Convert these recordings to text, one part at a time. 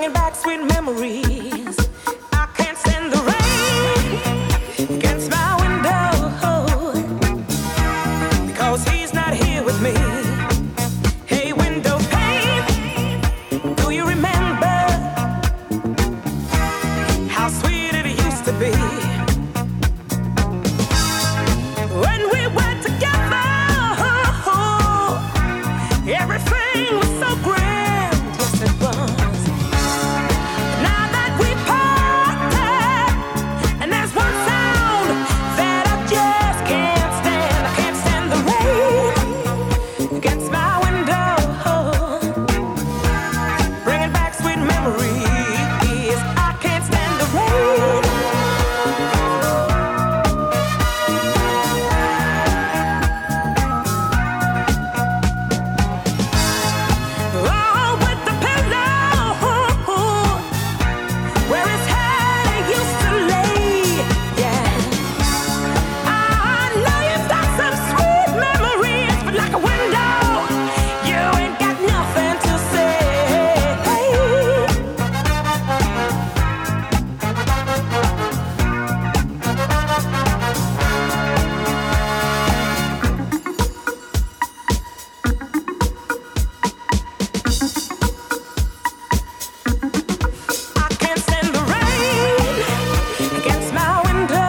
bringing back sweet memories. I can't stand the rain against my window because he's not here with me. Hey, window pane, do you remember how sweet it used to be when we were together? Everything was so grand, yes it was. Now that we parted, and there's one sound that I just can't stand. I can't stand the rain against my window, bringing back sweet memories. I can't stand the rain. Oh, with the pillow where his head used to lay. Yeah, I know you've got some sweet memories, but like a window, you ain't got nothing to say. I can't stand the rain against my window,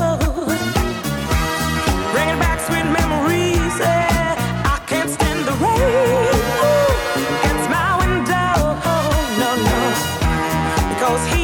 bringing back sweet memories. Yeah, I can't stand the rain against my window. No, no, because he